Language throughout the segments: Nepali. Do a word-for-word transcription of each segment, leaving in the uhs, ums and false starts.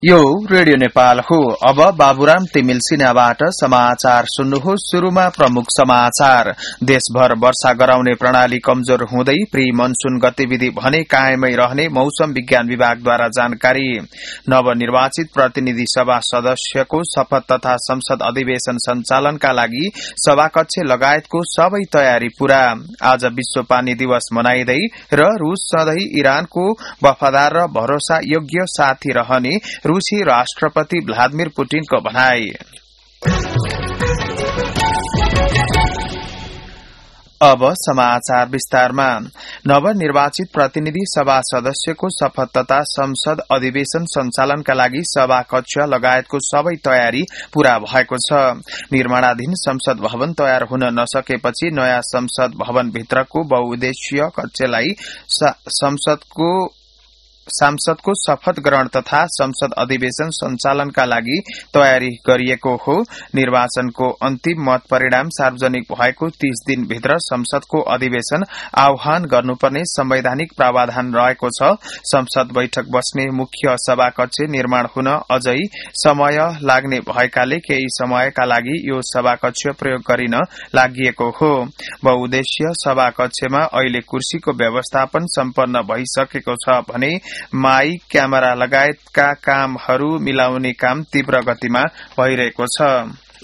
यो रेडियो नेपाल हो। अब बाबुराम तिमिल सिन्हाबाट समाचार सुन्नुहोस्। शुरूमा प्रमुख समाचार। देशभर वर्षा गराउने प्रणाली कमजोर हुँदै प्री मनसून गतिविधि भने कायमै रहने मौसम विज्ञान विभागद्वारा जानकारी। नवनिर्वाचित प्रतिनिधि सभा सदस्यको शपथ तथा संसद अधिवेशन सञ्चालनका लागि सभाकक्ष लगायतको सबै तयारी पूरा। आज विश्व पानी दिवस मनाइँदै र रूस सधैं इरानको वफादार र भरोसा योग्य साथी रहने रूसी राष्ट्रपति भ्लादिमिर पुटिनको भनाई। अब समाचार विस्तारमा। नवनिर्वाचित प्रतिनिधि सभा सदस्यको शपथ तथा संसद अधिवेशन सञ्चालनका लागि सभा कक्ष लगायतको सबै तयारी पूरा भएको छ। निर्माणाधीन संसद भवन तयार हुन नसकेपछि नयाँ संसद भवन भित्रको बहुउद्देश्यीय कक्षलाई संसदको सांसदको शपथ ग्रहण तथा संसद अधिवेशन सञ्चालनका लागि तयारी गरिएको हो। निर्वाचनको अन्तिम मत परिणाम सार्वजनिक भएको तीस दिन भित्र संसदको अधिवेशन आह्वान गर्नुपर्ने संवैधानिक प्रावधान रहेको छ। संसद बैठक बस्ने मुख्य सभाकक्ष निर्माण हुन अझै समय लाग्ने भएकाले केही समयका लागि यो सभाकक्ष प्रयोग गरिन लागिएको हो। बहुउद्देश्य सभाकक्षमा अहिले कुर्सीको व्यवस्थापन सम्पन्न भइसकेको छ भने माइक क्यामेरा लगायतका कामहरू मिलाउने काम तीव्र गतिमा भइरहेको छ।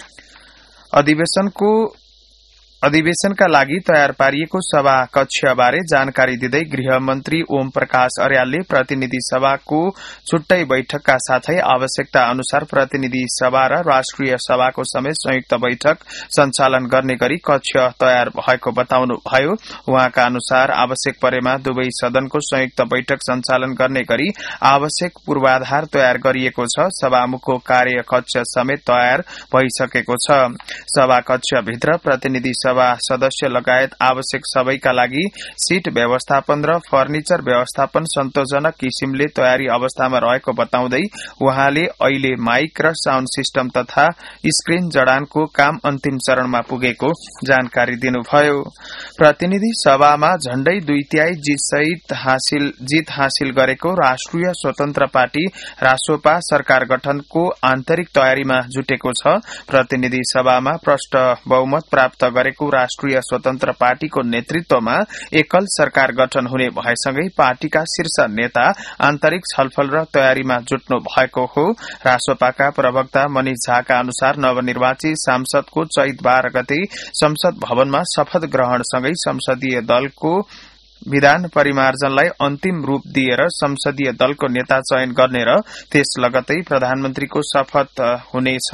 अधिवेशनको अधिवेशनका लागि तयार पारिएको सभा कक्षबारे जानकारी दिँदै गृहमन्त्री ओम प्रकाश अर्यालले प्रतिनिधि सभाको छुट्टै बैठकका साथै आवश्यकता अनुसार प्रतिनिधि सभा र राष्ट्रिय सभाको समेत संयुक्त बैठक सञ्चालन गर्ने गरी कक्ष तयार भएको बताउनुभयो। उहाँका अनुसार आवश्यक परेमा दुवै सदनको संयुक्त बैठक सञ्चालन गर्ने गरी आवश्यक पूर्वाधार तयार गरिएको छ। सभामुखको कार्य कक्ष समेत तयार भइसकेको छ। सभा कक्षभित्र प्रतिनिधि सभा सदस्य लगायत आवश्यक सबैका लागि सीट व्यवस्थापन र फर्निचर व्यवस्थापन सन्तोषजनक किसिमले तयारी अवस्थामा रहेको बताउँदै उहाँले अहिले माइक र साउन्ड सिस्टम तथा स्क्रिन जडानको काम अन्तिम चरणमा पुगेको जानकारी दिनुभयो। प्रतिनिधि सभामा झण्डै दुई तिहाई जित हासिल जित हासिल गरेको राष्ट्रिय स्वतन्त्र पार्टी रासोपा सरकार गठनको आन्तरिक तयारीमा जुटेको छ। प्रतिनिधि सभामा प्रष्ट बहुमत प्राप्त गरेको राष्ट्रिय स्वतन्त्र पार्टीको नेतृत्वमा एकल सरकार गठन हुने भएसँगै पार्टीका शीर्ष नेता आन्तरिक छलफल र तयारीमा जुट्नु भएको हो। रासोपाका प्रवक्ता मनिष झाका अनुसार नवनिर्वाचित सांसदको चैत बाह्र गते संसद भवनमा शपथ ग्रहणसँगै संसदीय दलको विधान परिमार्जनलाई अन्तिम रूप दिएर संसदीय दलको नेता चयन गर्ने र त्यस लगतै प्रधानमन्त्रीको शपथ हुनेछ।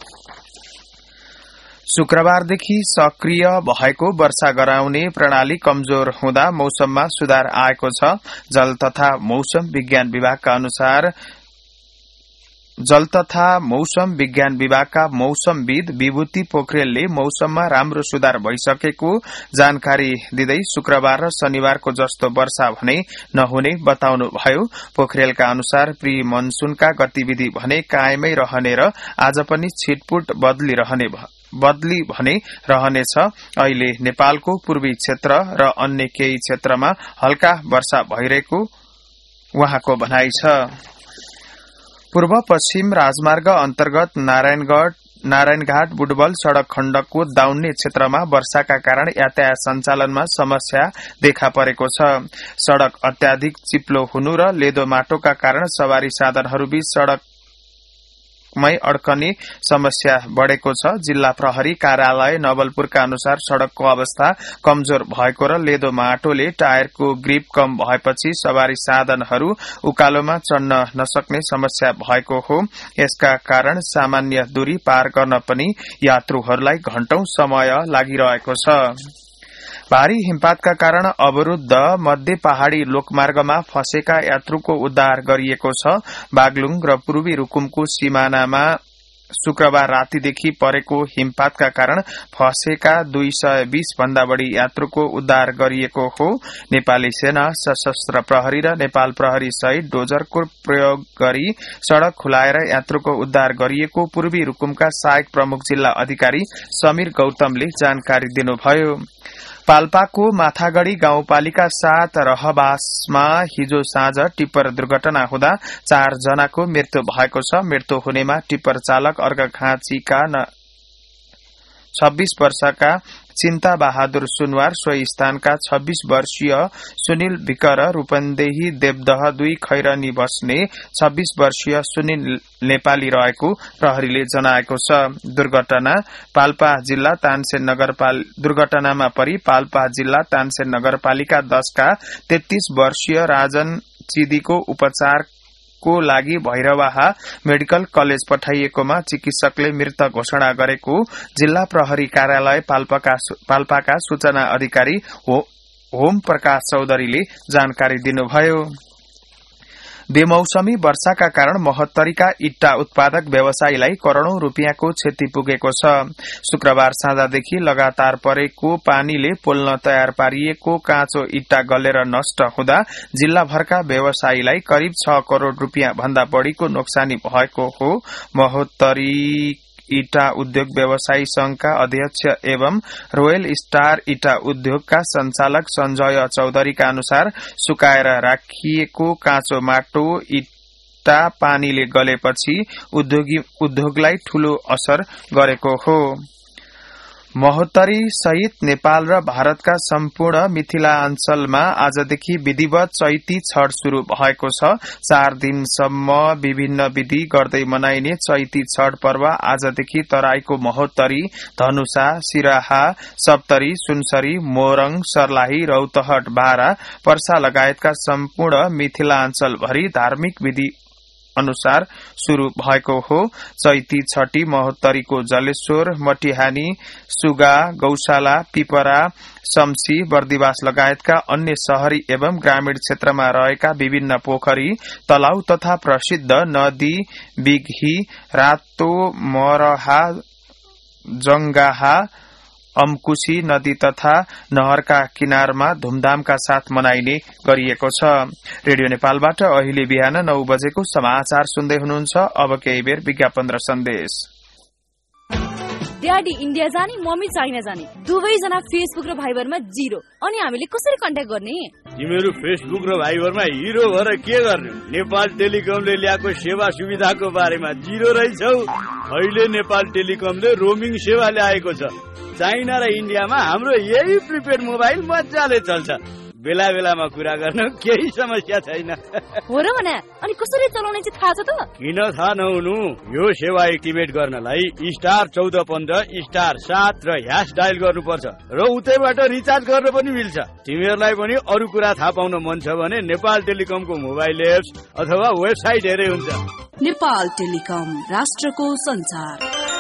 शुक्रबारदेखि सक्रिय भएको वर्षा गराउने प्रणाली कमजोर हुँदा मौसममा सुधार आएको छ। जल तथा मौसम विज्ञान विभागका अनुसार जल तथा मौसम विज्ञान विभागका मौसमविद विभूति पोखरेलले मौसममा राम्रो सुधार भइसकेको जानकारी दिँदै शुक्रबार र शनिबारको जस्तो वर्षा भने नहुने बताउनुभयो। पोखरेलका अनुसार प्री मनसूनका गतिविधि भने कायमै रहने र आज पनि छिटपुट बदलिरहने बदली भने रहनेछ। अहिले नेपालको पूर्वी क्षेत्र र अन्य केही क्षेत्रमा हल्का वर्षा भइरहेको उहाँको भनाइ छ। पूर्व पश्चिम राजमार्ग अन्तर्गत नारायणगढ़ नारायणघाट बुटवल सड़क खण्डको दाउन्ने क्षेत्रमा वर्षाका कारण यातायात सञ्चालनमा समस्या देखा परेको छ। सड़क अत्याधिक चिप्लो हुनु र लेदो माटोका कारण सवारी साधनहरूबीच सड़क मै अड्कने समस्या बढ़ेको छ। जिल्ला प्रहरी कार्यालय नवलपुरका अनुसार सड़कको अवस्था कमजोर भएको र लेदो माटोले टायरको ग्रिप कम भएपछि सवारी साधनहरू उकालोमा चढ्न नसक्ने समस्या भएको हो। यसका कारण सामान्य दूरी पार गर्न पनि यात्रुहरूलाई घण्टौं समय लागिरहेको छ। भारी हिमपातका कारण अवरूद्ध मध्य पहाड़ी लोकमार्गमा फँसेका यात्रुको उद्धार गरिएको छ। बागलुङ र पूर्वी रुकुमको सिमानामा शुक्रबार रातिदेखि परेको हिमपातका कारण फँसेका दुई सय बीस भन्दा बढ़ी यात्रुको उद्धार गरिएको हो। नेपाली सेना, सशस्त्र प्रहरी र नेपाल प्रहरी सहित डोजरको प्रयोग गरी सड़क खुलाएर यात्रुको उद्धार गरिएको पूर्वी रुकुमका सहायक प्रमुख जिल्ला अधिकारी समीर गौतमले जानकारी दिनुभयो। पाल्पाको माथागढ़ी गाउँपालिका सात रहबासमा हिजो साँझ टिप्पर दुर्घटना हुँदा चार जनाको मृत्यु भएको छ। मृत्यु हुनेमा टिप्पर चालक अर्घखाँचीका छब्बीस वर्षका चिन्ता बहादुर सुनवार, सोही स्थानका छब्बीस वर्षीय सुनिल विकर, रूपन्देही देवदह दुई खैरनी बस्ने छब्बीस वर्षीय सुनिल नेपाली रहेको प्रहरीले जनाएको छ। दुर्घटना पाल्पा जिल्ला तानसेन नगरपालिका दुर्घटनामा परि पाल्पा जिल्ला तानसेन नगरपालिका दस का तेत्तीस वर्षीय राजन चिदीको उपचार को लागि भैरवाहा मेडिकल कलेज पठाइएकोमा चिकित्सकले मृत घोषणा गरेको जिल्ला प्रहरी कार्यालय पाल्पाका पाल्पाका सूचना अधिकारी होम प्रकाश चौधरीले जानकारी दिनुभयो। बेमौसमी वर्षाका कारण महोत्तरीका इट्टा उत्पादक व्यवसायीलाई करोड़ौं रूपियाँको क्षति पुगेको छ। शुक्रबार साँझदेखि लगातार परेको पानीले पोल्न तयार पारिएको काँचो इट्टा गलेर नष्ट हुँदा जिल्लाभरका व्यवसायीलाई करिब छ करोड़ रूपियाँ भन्दा बढ़ीको नोक्सानी भएको हो। महोत्तरी इटा उद्योग व्यवसायी संघका अध्यक्ष एवं रोयल स्टार इटा उद्योगका संचालक संजय चौधरीका अनुसार सुकाएर राखिएको काँचो माटो इट्टा पानीले गलेपछि उद्योगलाई ठूलो असर गरेको हो। महोत्तरी सहित नेपाल र भारतका सम्पूर्ण मिथिलाञ्चलमा आजदेखि विधिवत चैती छठ शुरू भएको छ। चार दिनसम्म विभिन्न विधि गर्दै मनाइने चैती छठ पर्व आजदेखि तराईको महोत्तरी, धनुषा, सिराहा, सप्तरी, सुनसरी, मोरङ, सर्लाही, रौतहट, बारा, पर्सा लगायतका सम्पूर्ण मिथिलाञ्चल भरि धार्मिक विधि अनुसार शुरू भएको हो। चैती छठी महोत्तरीको जलेश्वर, मटिहानी, सुगा, गौशाला, पिपरा, शमसी, बर्दिवास लगायतका अन्य शहरी एवं ग्रामीण क्षेत्रमा रहेका विभिन्न पोखरी, तलाउ तथा प्रसिद्ध नदी बिघी, रातो मरहा, जंगाहा, अमकुशी नदी तथा नहरका किनारमा धुमधामका साथ मनाइने गरिएको छ। रेडियो नेपालबाट अहिले बिहान नौ बजेको समाचार सुन्दै हुनुहुन्छ। अब केही बेर विज्ञापन र सन्देश। ड्याडी इन्डिया जाने, मम्मी चाइना जाने, दुवैजना फेसबुक र भाइबरमा जिरो। अनि हामीले कसरी कन्ट्याक्ट गर्ने? तिमीहरू फेसबुक र भाइबरमा हिरो भएर के गर्ने? नेपाल टेलिकमले ल्याएको सेवा सुविधाको बारेमा जिरो रहेछौ। अहिले नेपाल टेलिकमले रोमिङ सेवा ल्याएको छ। चाइना र इन्डियामा हाम्रो यही प्रिपेड मोबाइल मजाले चल्छ। बेला बेलामा कुरा गर्न केही समस्या छैन। हो र भने अनि कसरी चलाउने चाहिँ थाहा छ त? किन थाहा नहुनु? यो सेवा एक्टिभेट गर्नलाई स्टार चौध पन्ध्र स्टार सात र ह्यास डायल गर्नुपर्छ र उतैबाट रिचार्ज गर्न पनि मिल्छ। तिमीहरूलाई पनि अरू कुरा थाहा पाउन मन छ भने नेपाल टेलिकमको मोबाइल एप्स अथवा वेबसाइट हेरे हुन्छ। नेपाल टेलिकम, राष्ट्रको संचार।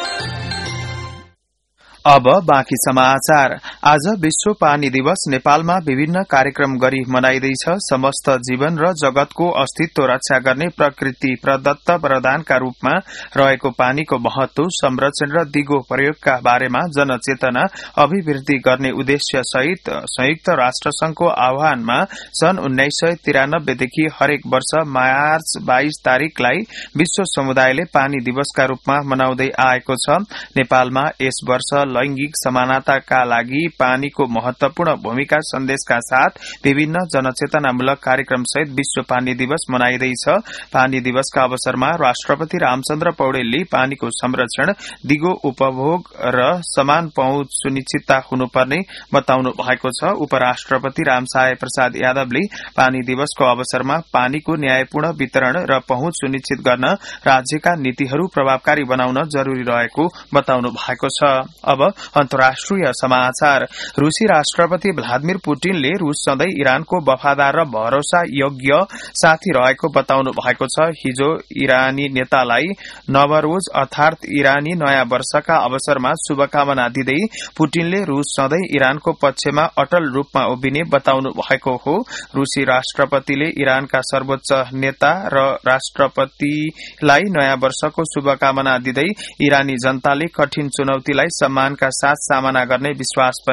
अब बाँकी समाचार। आज विश्व पानी दिवस नेपालमा विभिन्न कार्यक्रम गरी मनाइँदैछ। समस्त जीवन र जगतको अस्तित्व रक्षा गर्ने प्रकृति प्रदत्त वरदानका रूपमा रहेको पानीको महत्व, संरक्षण र दिगो प्रयोगका बारेमा जनचेतना अभिवृद्धि गर्ने उद्देश्य सहित संयुक्त राष्ट्र संघको आह्वानमा सन् उन्नाइस सय तिरानब्बेदेखि हरेक वर्ष मार्च बाइस तारिकलाई विश्व समुदायले पानी दिवसका रूपमा मनाउँदै आएको छ। नेपालमा यस वर्ष लैंगिक समानताका लागि पानीको महत्वपूर्ण भूमिका सन्देशका साथ विभिन्न जनचेतनामूलक कार्यक्रम सहित विश्व पानी दिवस मनाइँदैछ। पानी दिवसका अवसरमा राष्ट्रपति रामचन्द्र पौडेलले पानीको संरक्षण, दिगो उपभोग र समान पहुँच सुनिश्चितता हुनुपर्ने बताउनु भएको छ। उपराष्ट्रपति रामसाय प्रसाद यादवले पानी दिवसको अवसरमा पानीको न्यायपूर्ण वितरण र पहुँच सुनिश्चित गर्न राज्यका नीतिहरू प्रभावकारी बनाउन जरूरी रहेको बताउनु भएको छ। अब अन्तर्राष्ट्रिय समाचार। रूसी राष्ट्रपति भ्लादिमिर पुटिनले रूस सधैं इरानको वफादार र भरोसा योग्य साथी रहेको बताउनु भएको छ। हिजो इरानी नेतालाई नवरोज अर्थात इरानी नयाँ वर्षका अवसरमा शुभकामना दिँदै पुटिनले रूस सधैं इरानको पक्षमा अटल रूपमा उभिने बताउनु भएको हो। रूसी राष्ट्रपतिले इरानका सर्वोच्च नेता र राष्ट्रपतिलाई नयाँ वर्षको शुभकामना दिँदै इरानी जनताले कठिन चुनौतीलाई सम्मानका साथ सामना गर्ने विश्वास पनि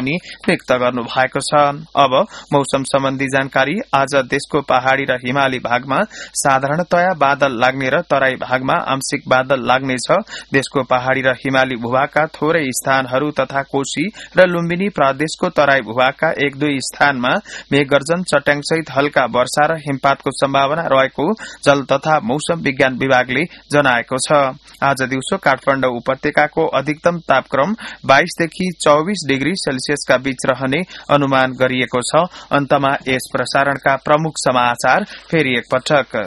पनि व्यक्त गर्नु भएको छ। अब मौसम सम्बन्धी जानकारी। आज देशको पहाड़ी र हिमाली भागमा साधारणतया बादल लाग्ने र तराई भागमा आंशिक बादल लाग्नेछ। देशको पहाड़ी र हिमाली भूभागका थोरै स्थानहरू तथा कोशी र लुम्बिनी प्रदेशको तराई भूभागका एक दुई स्थानमा मेघगर्जन चट्याङसहित हल्का वर्षा र हिमपातको सम्भावना रहेको जल तथा मौसम विज्ञान विभागले जनाएको छ। आज दिउँसो काठमाडौँ उपत्यकाको अधिकतम तापक्रम बाइसदेखि चौबिस डिग्री सेल्सियसका बीच रहने अनुमान गरिएको छ। अन्तमा यस प्रसारणका प्रमुख समाचार फेरि एकपटक।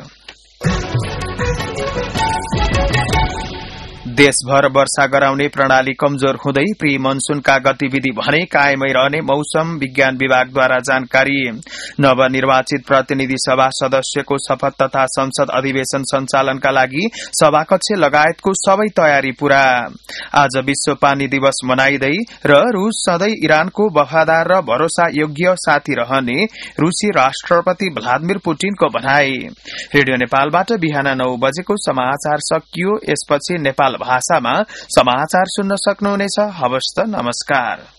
देशभर वर्षा गराउने प्रणाली कमजोर हुँदै प्री मनसूनका गतिविधि भने कायमै रहने मौसम विज्ञान विभागद्वारा जानकारी। नवनिर्वाचित प्रतिनिधि सभा सदस्यको शपथ तथा संसद अधिवेशन सञ्चालनका लागि सभाकक्ष लगायतको सबै तयारी पूरा। आज विश्व पानी दिवस मनाइदै र रूस सधैं इरानको वफादार र भरोसा योग्य साथी रहने रूसी राष्ट्रपति भ्लादिमिर पुटिनको भनाई। रेडियो नेपालबाट बिहान नौ बजेको समाचार सकियो। यसपछि नेपाल भाषामा समाचार सुन्न सक्नुहुनेछ। हवस् त, नमस्कार।